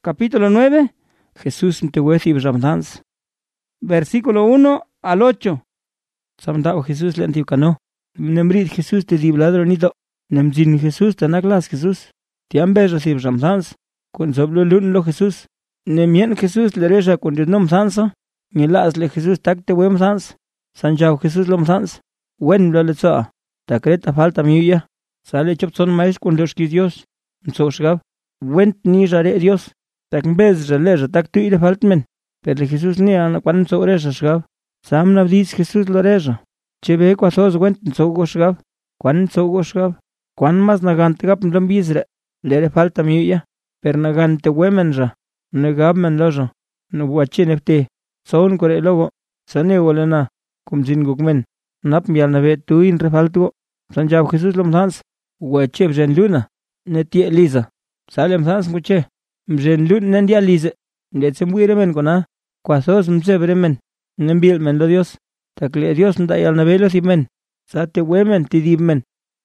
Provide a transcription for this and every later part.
Capítulo 9. Jesús mtewethib Ramdans. Versículo 1 al 8. Samdao Jesús le antiucano. Nemrit Jesús te dibladronito. Nemzin Jesús tanaglas Jesús. Tiambe recib Ramdans. Con soblo lunlo Jesús. Nemien Jesús le reja con nom sansa. Nielas le Jesús takte wem sans. Sanjao Jesús lom sans. Wen lo le soa. Takreta falta miuya. Sale chopson mais con los Dios. Msoshgab. Went ni rare Dios. Tak bez releja tak tu ile faltmen. Pero Jesús ni an quan so reja shgab. Sam nabdis Jesús lo reja. Chebe kwasos went so goshgab. Quan so goshgab. Quan mas nagante gap ndambizre. Lere falta miuya. Per nagante wemenja. Negab men loja. No wache nefte. Son kore logo. Sane wolena. Kumzin gukmen. Nap mial nave tu in refaltuo. Sanjab Jesús lom sans. Wache bjen luna. Netie Lisa. Salem sans muche. Mjen lut nendia Lisa. Ndetse muire men kona. Kwasos msebre men. Nembil men lo Dios. Takle Dios ndayal navelo si men. Sate wemen tidib men.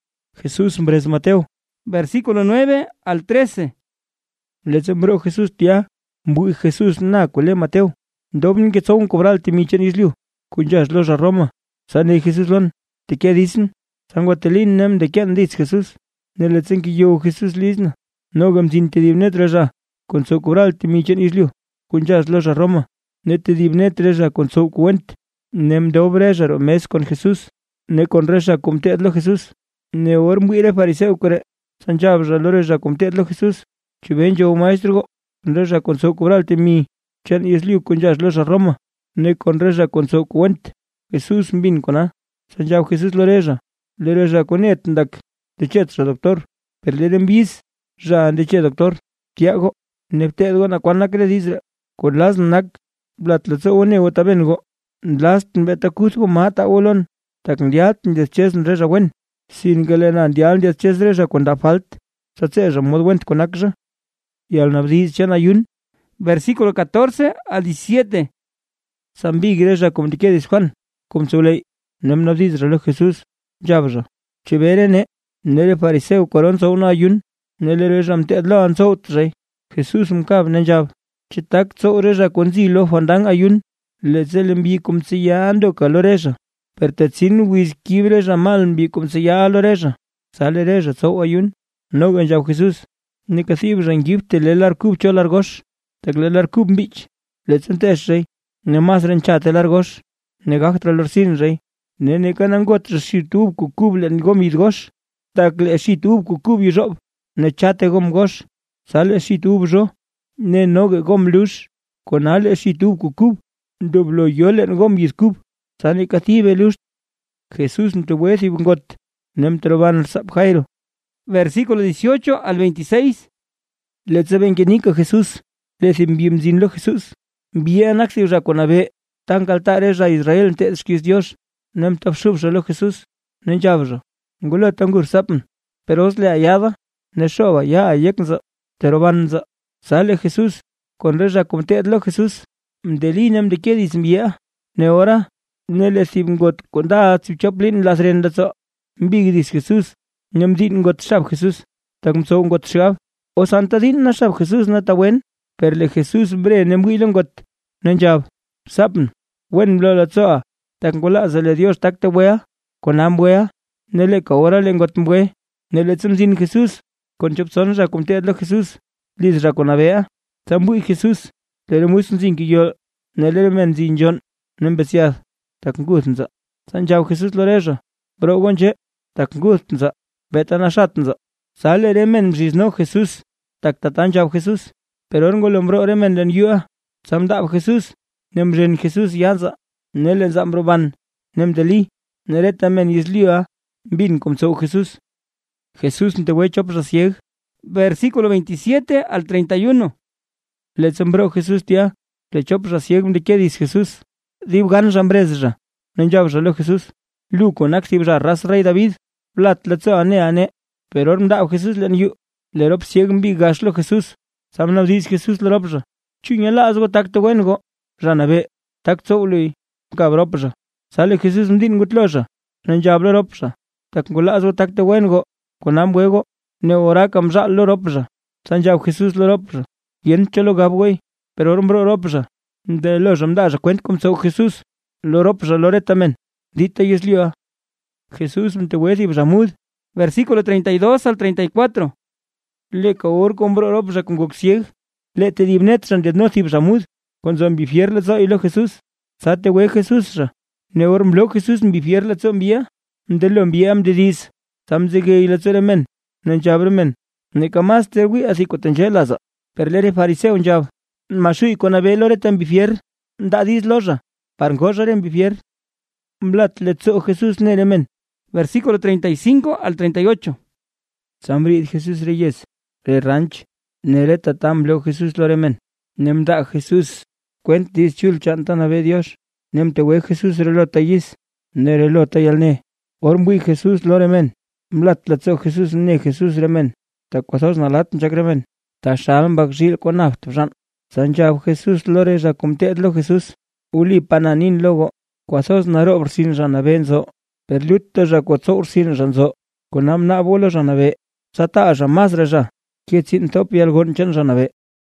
Jesús mbres Mateo. Versículo 9 al 13. Le sembró Jesús tía. Mbui Jesús na kule Mateo. Dobin que son cobral timichen isliu. Kunjas los a Roma. Sane Jesús lon. ¿De qué dicen? San Guatelín nem de qué dice Jesús. Neletsen que yo Jesús lisna. No gamzin te dibnet reja. Con so cobral timichen isliu. Kunjas los a Roma. Ne te dibnet reja con so cuent. Nem dobreja mes con Jesús. Ne con reja comteadlo Jesús. Ne or muire fariseo kore. Sanjab reja comteadlo Jesús. Chiben yo maestro. Reja con so cobral timi. Chen isliu kunjas los a Roma. Ne con reja con so cuent. Jesús mbin kona. Sanjab Jesús lo reja. Le reja con et ndak. De chetro doctor. Per le bis. Ja de che doctor. Tiago. Nepte go na kwana que le dice. Con las nak. Blatletso one otabengo. Last beta kusgo mata olon. Takndiat de ches reja wen. Sin galena dial de ches reja con da falt. Satse mod went con akja. Y al nabdis chen ayun. Versículo 14 al 17. Sambi igreja como que dice Juan. Como se le. Nem nabdis reloj Jesús. Jabja. Chiberene. Nele fariseo coronzo una ayun. Nele rejam te adla anso tre. Jesús mkab nenjab. Chitak so reja con zilo fandang ayun. Le zelembi como se ya ando caloreja. Pertetsin whisky reja malmbi como se ya loreja. Sale reja so ayun. No ganjab Jesús. Nikasib rengifte le larkub cho largosh. Tak le larkub bich. Le zentesh rey. Ne mas renchate largosh. Ne gachtra lorsin rey. Ne kanangot shitub kukub len gomid gosh. Tak le shitub kukub yrob. Ne chate gom gosh. Sale shitub jo. Ne noge gom lush. Con ale shitub kukub. Doblo yolen gom yiskub. Sale katibe lush. Jesús ntuwezi bungot. Nem troban sap jairo. Versículo 18 al 26. Le saben que nica Jesús. Les enviamzinlo Jesús. Bien axi raconabe. Tan caltare ra Israel te esquis Dios. Nem tafshubshalo Jesús. Nem jabro. Ngula tangur sapen. Pero os le hallaba. Ne shoba ya ayeknza. Terobanza. Sale Jesús. Con reja comteadlo Jesús. Mdelinem de que dismbia. Ne ora. Ne le simgot. Con da chaplin las rendazo. Mbigdis Jesús. Nem din got shab Jesús. Tam so got shab. O santa din na shab Jesús na tawen. Perle Jesús bre nem wilon got. Nenjab. Sapen. Wen lo la tsoa. Tangola zale Dios takte wea. Con amwea. Nele kaora lengot mwe. Nele tzumzin Jesús. Con chopson ra comteadlo Jesús. Lis ra conabea. Tambui Jesús. Lele musunzin ki yo. Nele menzin jon. Nembesiad. Takngutnza. Sanjab Jesús lo reja. Bro gonche. Takngutnza. Betana shatnza. Sale remen mjizno Jesús. Taktatanjab Jesús. Pero orgo lombro remen len yua. Samdab Jesús. Nemren Jesús yanza. Nelen zambroban. Nemdeli. Neretamen yisliua. Bin comso Jesús. Jesús te voy chop rasieg. Versículo 27 al 31. Le sembró Jesús tía. Le chop rasieg de qué dice Jesús. Dib gan jambrezra. Nenjab jalo Jesús. Luco naxibra ras rey David. Plat letzo ane. Pero ormda Jesús len yu. Le rop sieg mbi gashlo Jesús. Samna dice Jesús le ropja. Chuñala azgo takto wengo. Ranabe. Takto ului. Cabropja. Sale Jesús mdin gutloja. Nenjablo ropja. Takngula azgo takto wengo. Con ambuego. Ne ora kamja lo ropja. Sanjab Jesús lo ropja. yen chalo gab güey, pero rombro ropsa, de los ramda cuenta como so Jesús, lo ropsa loretamen, dita yeslioa. Jesús te güey bramud, versículo 32 al 34. Le caor compro ropsa con goxieg, le te dibnet san de no bramud, con zombi fierla so y lo Jesús, sate güey Jesús ra, ne ormblo Jesús en bifierla zombia, de lo enviam de dis, samzege y la zoremen, nen chabremen, ne camas te güey así cotenchelas, per le fariseo en jab, masui con abel oretan bifier, da dis loja, parngosaren bifier, blat le zo Jesús neremen. Versículo 35 al 38. Sambrit Jesús reyes, re ranch, nereta tamblo Jesús loremen, nemda Jesús, cuent dis chul chantan ave Dios, nem te we Jesús relota yis, nerelota yalne, ormbui Jesús loremen, blat latzo Jesús ne Jesús remen, ta quasos nalat chagremen, ta shalm bagzil konaft ran, sanjab Jesús lore ra comtetlo Jesús, uli pananin logo, quasos narob sin ranabenzo, per lutta ja quatsor sin ranzo, konam na bolo ranave, sata ja mazra ja, kietsin top yalgon chan ranave.